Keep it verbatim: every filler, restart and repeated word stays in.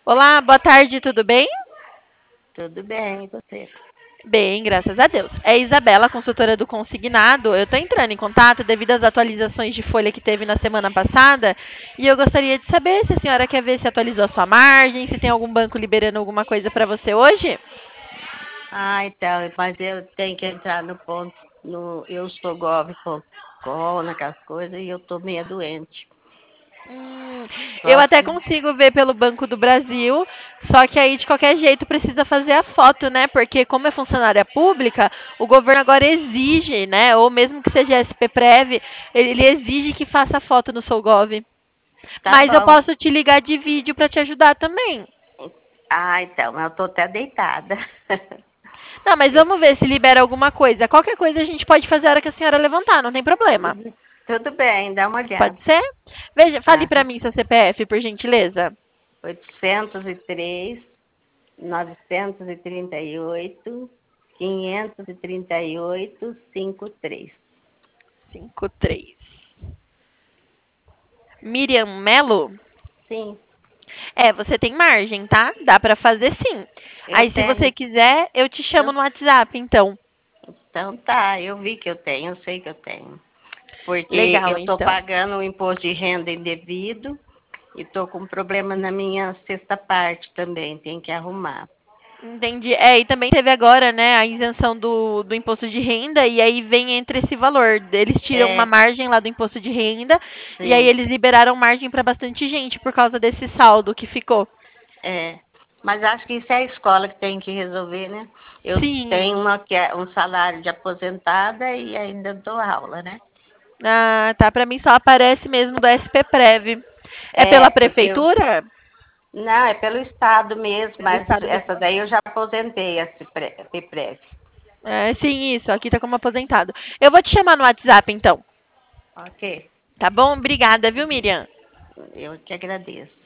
Olá, boa tarde, tudo bem? Tudo bem, e você? Bem, graças a Deus. É Isabela, consultora do Consignado. Eu estou entrando em contato devido às atualizações de folha que teve na semana passada e eu gostaria de saber se a senhora quer ver se atualizou a sua margem, se tem algum banco liberando alguma coisa para você hoje. Ah, então, mas eu tenho que entrar no ponto, no eu sou gov ponto com, naquelas coisas, e eu tô meio doente. Hum, eu Só até se. consigo ver pelo Banco do Brasil, só que aí de qualquer jeito precisa fazer a foto, né? Porque como é funcionária pública, o governo agora exige, né? Ou mesmo que seja S P Prev, ele exige que faça a foto no Solgov. Tá Mas eu bom. posso te ligar de vídeo para te ajudar também. Ah, então, eu tô até deitada. Não, mas Eu- vamos ver se libera alguma coisa. Qualquer coisa a gente pode fazer a hora que a senhora levantar, não tem problema. Uhum. Tudo bem, dá uma Pode olhada. ser? Veja, fale Ah, para mim seu C P F, por gentileza. oitocentos e três, novecentos e trinta e oito, quinhentos e trinta e oito, cinquenta e três. Cinco três. Miriam Melo? Sim, É, você tem margem, tá? Dá pra fazer sim. eu Aí, se você tenho. quiser, eu te chamo Eu, no WhatsApp, então. então tá, eu vi que eu tenho, eu sei que eu tenho. Porque Legal, eu estou então. pagando o imposto de renda indevido e estou com problema na minha sexta parte também, tem que arrumar. Entendi. É, e também teve agora, né, a isenção do, do imposto de renda, e aí vem entre esse valor. Eles tiram uma É, margem lá do imposto de renda, e aí sim, eles liberaram margem para bastante gente por causa desse saldo que ficou. é. Mas acho que isso é a escola que tem que resolver, né? Eu Sim. tenho uma, que é um salário de aposentada e ainda dou aula, né? Ah, tá. Para mim só aparece mesmo do S P Prev. É É, pela porque eu, prefeitura? não, é pelo Estado mesmo, Pelo mas estado mesmo. essa daí eu já aposentei, esse PREV. É, sim, isso. Aqui tá como aposentado. Eu vou te chamar no WhatsApp, então. Ok, Tá bom? Obrigada, viu, Miriam? eu que agradeço.